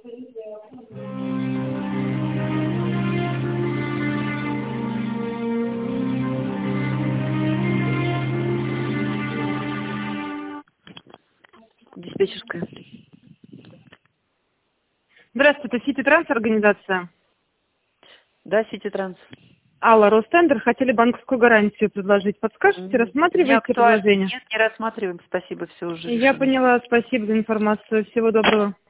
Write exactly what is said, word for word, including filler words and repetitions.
Диспетчерская. Здравствуйте, Сити Транс организация. Да, Сити Транс. Алла, Ростендер, хотели банковскую гарантию предложить. Подскажете, рассматриваете предложение? Нет, не рассматриваем, спасибо, все уже Я решено. поняла, спасибо за информацию. Всего доброго.